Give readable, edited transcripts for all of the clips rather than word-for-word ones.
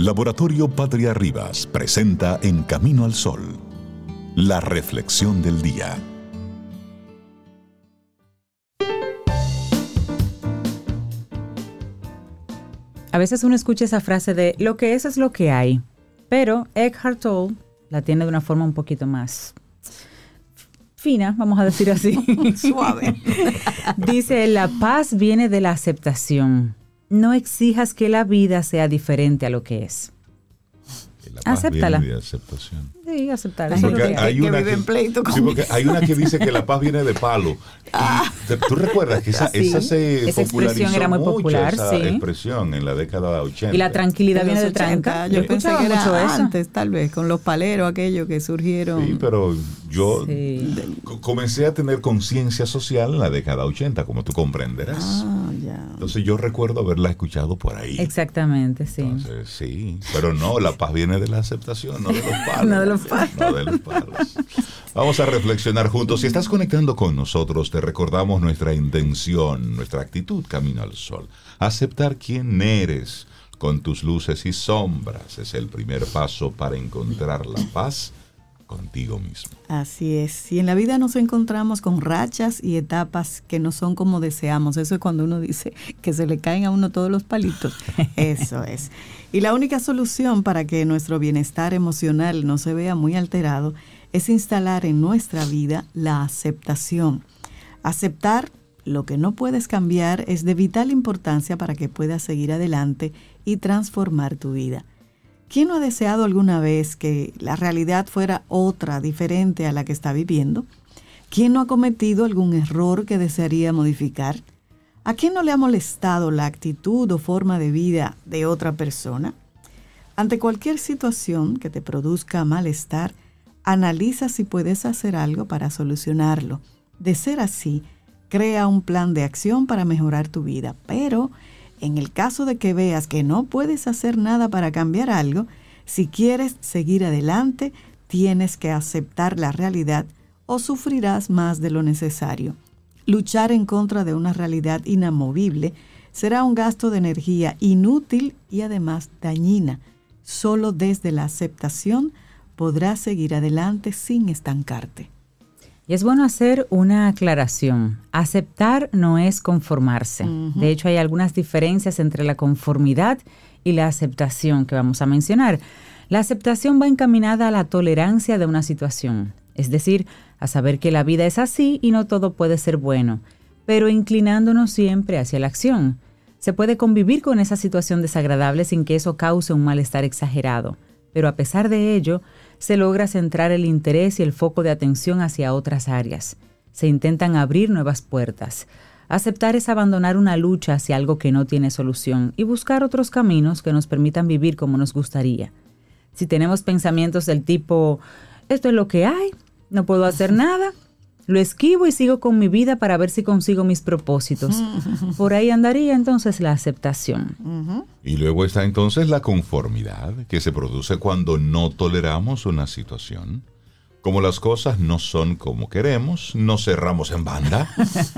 Laboratorio Patria Rivas presenta En Camino al Sol, la reflexión del día. A veces uno escucha esa frase de lo que es lo que hay, pero Eckhart Tolle la tiene de una forma un poquito más fina, vamos a decir así. Suave. Dice, la paz viene de la aceptación. No exijas que la vida sea diferente a lo que es. La paz acéptala. Viene de aceptación. Sí, aceptarla. Porque hay una que vive en pleito sí, porque hay una que dice que la paz viene de palo. ¿Tú recuerdas que esa se esa popularizó expresión era muy mucho, popular, esa sí. expresión en la década de 80? Y la tranquilidad En viene los de tranca. 80, yo pensé escuchaba que era mucho eso. antes, tal vez, con los paleros aquellos que surgieron. Sí, pero yo Sí. comencé a tener conciencia social en la década 80, como tú comprenderás. Ya. Entonces yo recuerdo haberla escuchado por ahí. Exactamente, sí. Entonces, sí, pero no, la paz viene de la aceptación, no de los palos. No de los palos. No de los palos. Vamos a reflexionar juntos. Si estás conectando con nosotros, te recordamos nuestra intención, nuestra actitud camino al sol. Aceptar quién eres con tus luces y sombras es el primer paso para encontrar la paz contigo mismo. Así es. Y en la vida nos encontramos con rachas y etapas que no son como deseamos. Eso es cuando uno dice que se le caen a uno todos los palitos. Eso es. Y la única solución para que nuestro bienestar emocional no se vea muy alterado es instalar en nuestra vida la aceptación. Aceptar lo que no puedes cambiar es de vital importancia para que puedas seguir adelante y transformar tu vida. ¿Quién no ha deseado alguna vez que la realidad fuera otra, diferente a la que está viviendo? ¿Quién no ha cometido algún error que desearía modificar? ¿A quién no le ha molestado la actitud o forma de vida de otra persona? Ante cualquier situación que te produzca malestar, analiza si puedes hacer algo para solucionarlo. De ser así, crea un plan de acción para mejorar tu vida. Pero, en el caso de que veas que no puedes hacer nada para cambiar algo, si quieres seguir adelante, tienes que aceptar la realidad o sufrirás más de lo necesario. Luchar en contra de una realidad inamovible será un gasto de energía inútil y además dañina. Solo desde la aceptación podrás seguir adelante sin estancarte. Y es bueno hacer una aclaración. Aceptar no es conformarse. Uh-huh. De hecho, hay algunas diferencias entre la conformidad y la aceptación que vamos a mencionar. La aceptación va encaminada a la tolerancia de una situación, es decir, a saber que la vida es así y no todo puede ser bueno, pero inclinándonos siempre hacia la acción. Se puede convivir con esa situación desagradable sin que eso cause un malestar exagerado, pero a pesar de ello, se logra centrar el interés y el foco de atención hacia otras áreas. Se intentan abrir nuevas puertas. Aceptar es abandonar una lucha hacia algo que no tiene solución y buscar otros caminos que nos permitan vivir como nos gustaría. Si tenemos pensamientos del tipo, esto es lo que hay, no puedo hacer nada, lo esquivo y sigo con mi vida para ver si consigo mis propósitos. Por ahí andaría entonces la aceptación. Uh-huh. Y luego está entonces la conformidad, que se produce cuando no toleramos una situación. Como las cosas no son como queremos, nos cerramos en banda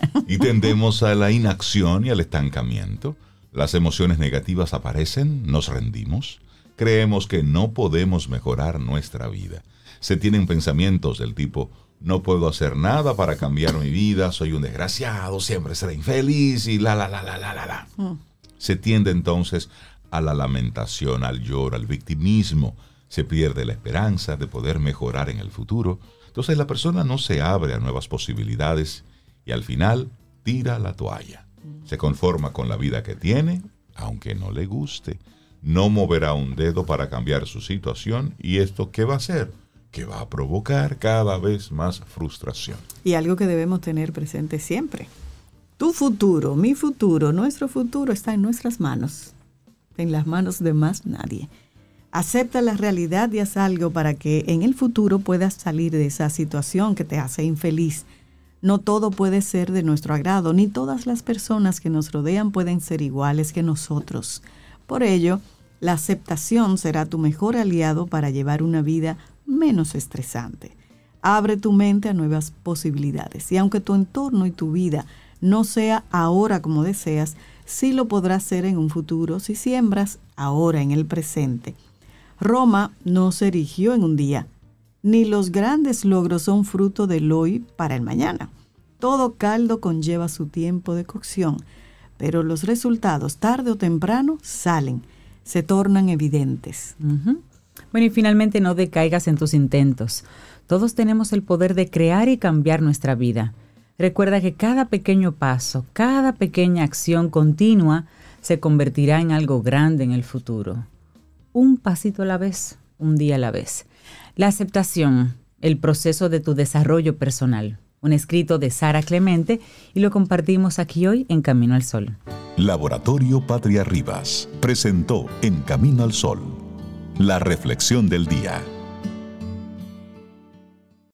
y tendemos a la inacción y al estancamiento. Las emociones negativas aparecen, nos rendimos, creemos que no podemos mejorar nuestra vida. Se tienen pensamientos del tipo, no puedo hacer nada para cambiar mi vida, soy un desgraciado, siempre seré infeliz y la. Se tiende entonces a la lamentación, al lloro, al victimismo. Se pierde la esperanza de poder mejorar en el futuro. Entonces la persona no se abre a nuevas posibilidades y al final tira la toalla. Se conforma con la vida que tiene, aunque no le guste. No moverá un dedo para cambiar su situación y ¿esto qué va a hacer? Que va a provocar cada vez más frustración. Y algo que debemos tener presente siempre. Tu futuro, mi futuro, nuestro futuro está en nuestras manos. En las manos de más nadie. Acepta la realidad y haz algo para que en el futuro puedas salir de esa situación que te hace infeliz. No todo puede ser de nuestro agrado, ni todas las personas que nos rodean pueden ser iguales que nosotros. Por ello, la aceptación será tu mejor aliado para llevar una vida menos estresante. Abre tu mente a nuevas posibilidades y aunque tu entorno y tu vida no sea ahora como deseas, sí lo podrás ser en un futuro si siembras ahora en el presente. Roma no se erigió en un día, ni los grandes logros son fruto del hoy para el mañana. Todo caldo conlleva su tiempo de cocción, pero los resultados tarde o temprano salen, se tornan evidentes. Uh-huh. Bueno, y finalmente no decaigas en tus intentos. Todos tenemos el poder de crear y cambiar nuestra vida. Recuerda que cada pequeño paso, cada pequeña acción continua se convertirá en algo grande en el futuro. Un pasito a la vez, un día a la vez. La aceptación, el proceso de tu desarrollo personal. Un escrito de Sara Clemente y lo compartimos aquí hoy en Camino al Sol. Laboratorio Patria Rivas presentó En Camino al Sol, la reflexión del día.